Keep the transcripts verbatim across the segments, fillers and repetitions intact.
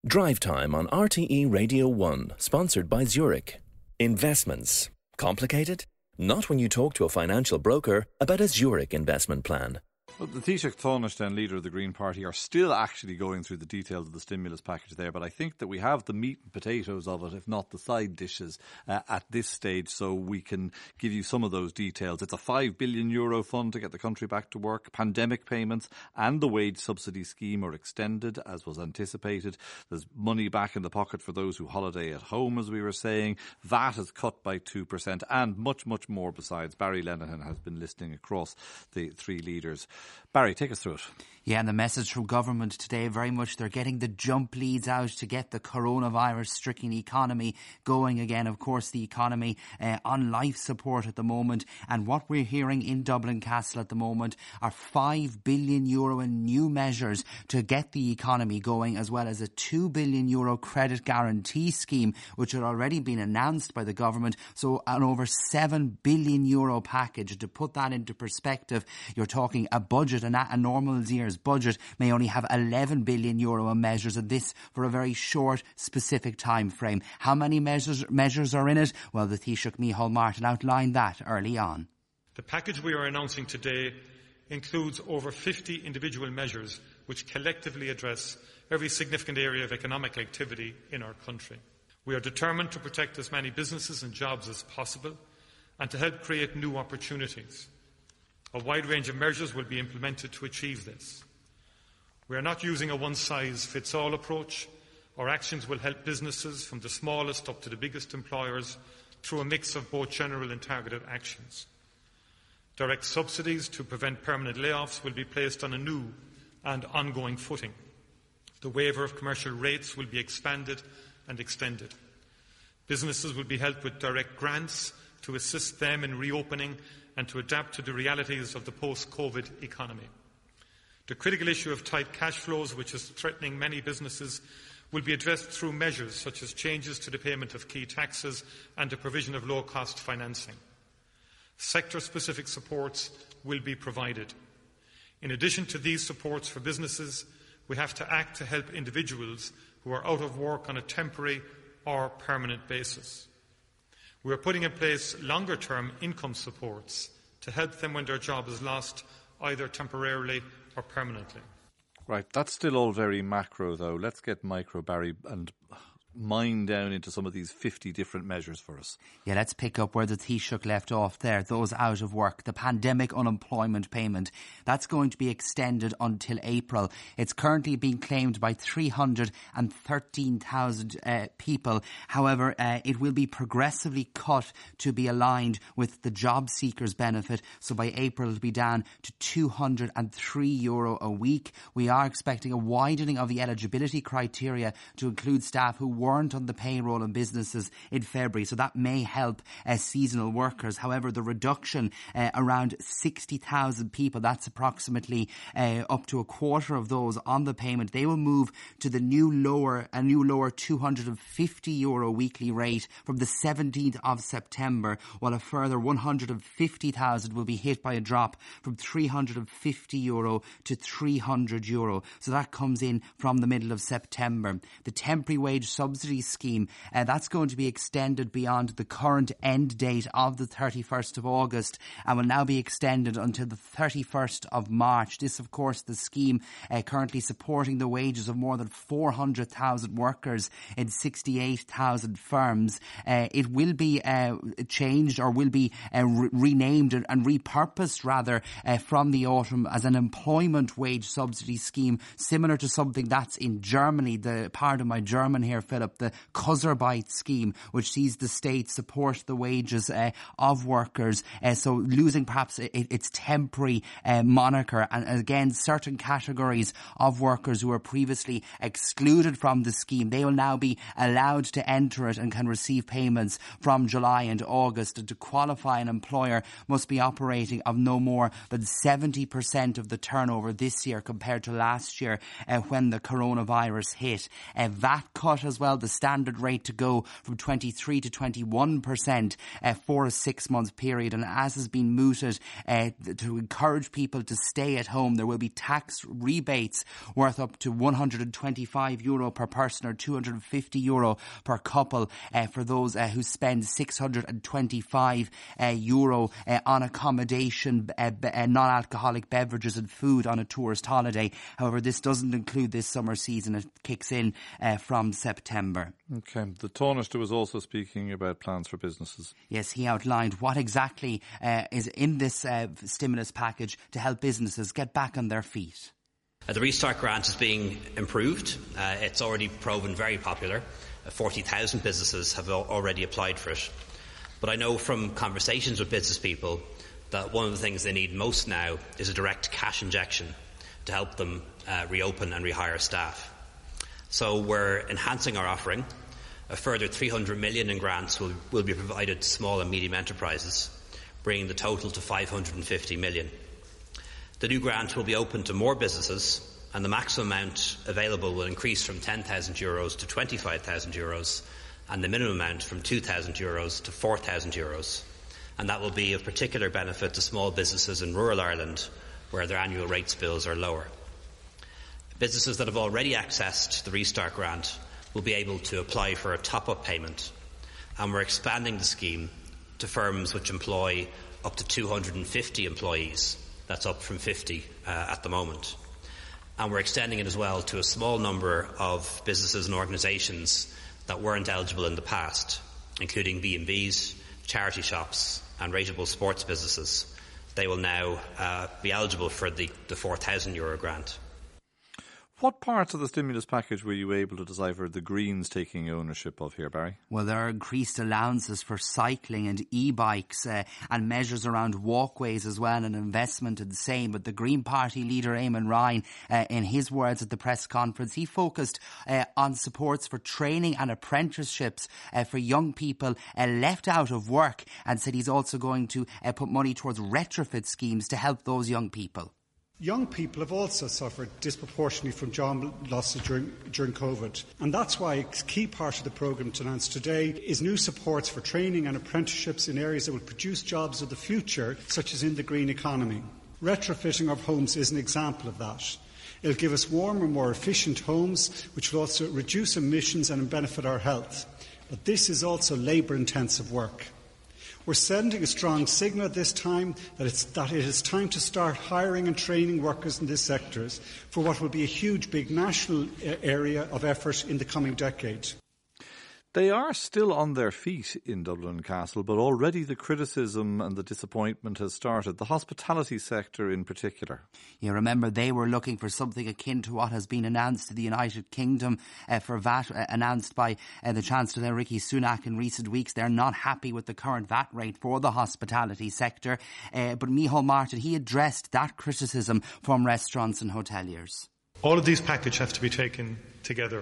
Drive Time on R T E Radio one, sponsored by Zurich. Investments. Complicated? Not when you talk to a financial broker about a Zurich investment plan. Well, the Taoiseach Taoiseach, leader of the Green Party, are still actually going through the details of the stimulus package there, but I think that we have the meat and potatoes of it, if not the side dishes, uh, at this stage, so we can give you some of those details. It's a five billion euro fund to get the country back to work. Pandemic payments and the wage subsidy scheme are extended, as was anticipated. There's money back in the pocket for those who holiday at home, as we were saying. V A T is cut by two percent, and much, much more besides. Barry Lenihan has been listening across the three leaders. Barry, take us through it. Yeah, and the message from government today, very much they're getting the jump leads out to get the coronavirus-stricken economy going again. Of course, the economy uh, on life support at the moment. And what we're hearing in Dublin Castle at the moment are five billion euro in new measures to get the economy going, as well as a two billion euro credit guarantee scheme, which had already been announced by the government. So an over seven billion euro package. To put that into perspective, you're talking a budget, and a normal year's budget may only have eleven billion euro in measures, and this for a very short, specific time frame. How many measures measures are in it? Well, the Taoiseach Micheál Martin outlined that early on. The package we are announcing today includes over fifty individual measures which collectively address every significant area of economic activity in our country. We are determined to protect as many businesses and jobs as possible and to help create new opportunities. A wide range of measures will be implemented to achieve this. We are not using a one-size-fits-all approach. Our actions will help businesses from the smallest up to the biggest employers through a mix of both general and targeted actions. Direct subsidies to prevent permanent layoffs will be placed on a new and ongoing footing. The waiver of commercial rates will be expanded and extended. Businesses will be helped with direct grants to assist them in reopening and to adapt to the realities of the post-COVID economy. The critical issue of tight cash flows, which is threatening many businesses, will be addressed through measures such as changes to the payment of key taxes and the provision of low-cost financing. Sector-specific supports will be provided. In addition to these supports for businesses, we have to act to help individuals who are out of work on a temporary or permanent basis. We are putting in place longer-term income supports to help them when their job is lost, either temporarily or permanently. Right, that's still all very macro, though. Let's get micro, Barry, and mine down into some of these fifty different measures for us. Yeah, let's pick up where the Taoiseach left off there. Those out of work, the pandemic unemployment payment, that's going to be extended until April. It's currently being claimed by three hundred thirteen thousand uh, people. However, uh, it will be progressively cut to be aligned with the job seekers benefit. So by April, it'll be down to two hundred three euro a week. We are expecting a widening of the eligibility criteria to include staff who weren't on the payroll in businesses in February, so that may help uh, seasonal workers. However, the reduction uh, around sixty thousand people, that's approximately uh, up to a quarter of those on the payment, they will move to the new lower, a new lower two hundred fifty euro weekly rate from the seventeenth of September, while a further one hundred fifty thousand will be hit by a drop from three hundred fifty euro to three hundred euro. So that comes in from the middle of September. The temporary wage subsidy scheme, uh, that's going to be extended beyond the current end date of the thirty-first of August and will now be extended until the thirty-first of March. This, of course, the scheme uh, currently supporting the wages of more than four hundred thousand workers in sixty-eight thousand firms. Uh, it will be uh, changed or will be uh, re- renamed and, and repurposed rather uh, from the autumn as an employment wage subsidy scheme, similar to something that's in Germany. The part of my German here, Philip, the Kurzarbeit scheme, which sees the state support the wages uh, of workers. Uh, so losing perhaps it, its temporary uh, moniker, and again, certain categories of workers who were previously excluded from the scheme, they will now be allowed to enter it and can receive payments from July and August. And to qualify, an employer must be operating of no more than seventy percent of the turnover this year compared to last year uh, when the coronavirus hit. A V A T cut as well well the standard rate to go from twenty-three to twenty-one percent uh, for a six-month period. And as has been mooted, uh, to encourage people to stay at home, there will be tax rebates worth up to one hundred twenty-five euro per person or two hundred fifty euro per couple uh, for those uh, who spend six hundred twenty-five uh, euro uh, on accommodation, uh, uh, non-alcoholic beverages and food on a tourist holiday. However, this doesn't include this summer season. It kicks in uh, from September. Okay. The Taoiseach was also speaking about plans for businesses. Yes, he outlined what exactly uh, is in this uh, stimulus package to help businesses get back on their feet. Uh, the Restart grant is being improved. Uh, it's already proven very popular. Uh, forty thousand businesses have al- already applied for it. But I know from conversations with business people that one of the things they need most now is a direct cash injection to help them uh, reopen and rehire staff. So we're enhancing our offering. A further three hundred million in grants will, will be provided to small and medium enterprises, bringing the total to five hundred fifty million. The new grant will be open to more businesses, and the maximum amount available will increase from ten thousand euros to twenty-five thousand euros, and the minimum amount from two thousand euros to four thousand euros. And that will be of particular benefit to small businesses in rural Ireland, where their annual rates bills are lower. Businesses that have already accessed the Restart grant will be able to apply for a top-up payment, and we're expanding the scheme to firms which employ up to two hundred fifty employees. That's up from fifty uh, at the moment. And we're extending it as well to a small number of businesses and organisations that weren't eligible in the past, including B and Bs, charity shops and rateable sports businesses. They will now uh, be eligible for the, the four thousand euro grant. What parts of the stimulus package were you able to decipher the Greens taking ownership of here, Barry? Well, there are increased allowances for cycling and e-bikes uh, and measures around walkways as well, and investment in the same. But the Green Party leader, Eamon Ryan, uh, in his words at the press conference, he focused uh, on supports for training and apprenticeships uh, for young people uh, left out of work, and said he's also going to uh, put money towards retrofit schemes to help those young people. Young people have also suffered disproportionately from job losses during, during COVID. And that's why a key part of the programme to announce today is new supports for training and apprenticeships in areas that will produce jobs of the future, such as in the green economy. Retrofitting of homes is an example of that. It will give us warmer, more efficient homes, which will also reduce emissions and benefit our health. But this is also labour-intensive work. We're sending a strong signal at this time that, it's, that it is time to start hiring and training workers in these sectors for what will be a huge, big national area of effort in the coming decade. They are still on their feet in Dublin Castle, but already the criticism and the disappointment has started, the hospitality sector in particular. You remember they were looking for something akin to what has been announced to the United Kingdom uh, for V A T, uh, announced by uh, the Chancellor Rishi Sunak in recent weeks. They're not happy with the current V A T rate for the hospitality sector. Uh, but Micheál Martin, he addressed that criticism from restaurants and hoteliers. All of these packages have to be taken together.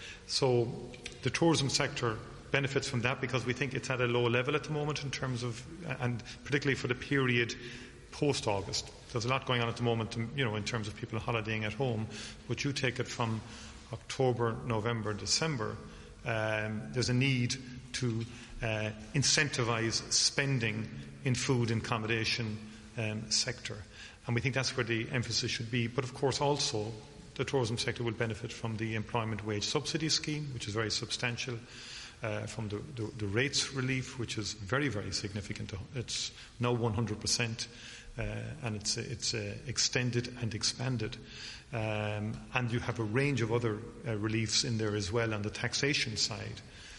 So the tourism sector benefits from that because we think it's at a low level at the moment in terms of, and particularly for the period post-August. There's a lot going on at the moment, you know, in terms of people holidaying at home. But you take it from October, November, December, um, there's a need to uh, incentivise spending in food and accommodation um, sector. And we think that's where the emphasis should be. But of course also the tourism sector will benefit from the employment wage subsidy scheme, which is very substantial, uh, from the, the, the rates relief, which is very, very significant. It's now one hundred percent, uh, and it's, it's uh, extended and expanded. Um, and you have a range of other uh, reliefs in there as well on the taxation side.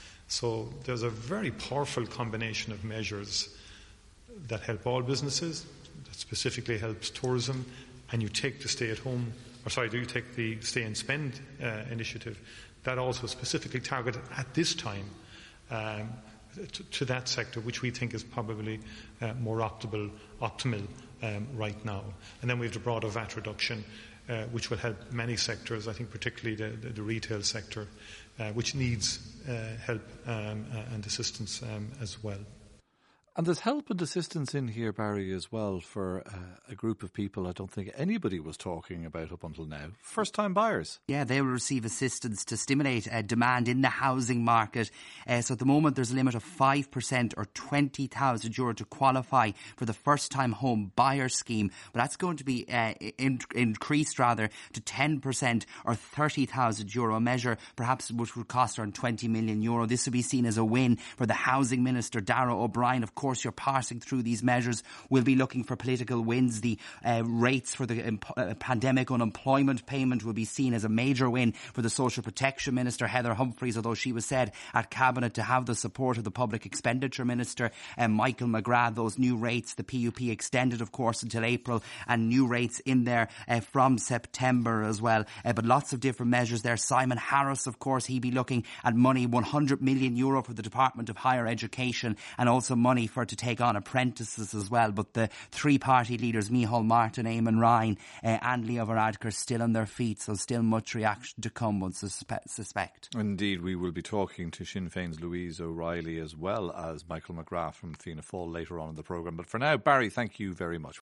So there's a very powerful combination of measures that help all businesses, that specifically helps tourism, and you take the stay-at-home or sorry, do you take the Stay and Spend uh, initiative that also specifically targeted at this time um, to, to that sector, which we think is probably uh, more optimal, optimal um, right now. And then we have the broader V A T reduction, uh, which will help many sectors, I think particularly the, the, the retail sector, uh, which needs uh, help um, uh, and assistance um, as well. And there's help and assistance in here, Barry, as well, for uh, a group of people I don't think anybody was talking about up until now. First-time buyers. Yeah, they will receive assistance to stimulate uh, demand in the housing market. Uh, so at the moment, there's a limit of five percent or twenty thousand euro to qualify for the first-time home buyer scheme. But that's going to be uh, in- increased, rather, to ten percent or thirty thousand euro, a measure perhaps which would cost around twenty million euro. This would be seen as a win for the Housing Minister, Darragh O'Brien. Of course, you're passing through these measures. We'll be looking for political wins. The uh, rates for the imp- uh, pandemic unemployment payment will be seen as a major win for the Social Protection Minister, Heather Humphreys, although she was said at Cabinet to have the support of the Public Expenditure Minister, um, Michael McGrath. Those new rates, the P U P extended, of course, until April, and new rates in there uh, from September as well. Uh, but lots of different measures there. Simon Harris, of course, he'd be looking at money, one hundred million euro for the Department of Higher Education, and also money for to take on apprentices as well. But the three party leaders, Micheál Martin, Eamon Ryan uh, and Leo Varadkar, still on their feet, so still much reaction to come, one suspe- suspect. Indeed, we will be talking to Sinn Féin's Louise O'Reilly as well as Michael McGrath from Fianna Fáil later on in the programme. But for now, Barry, thank you very much.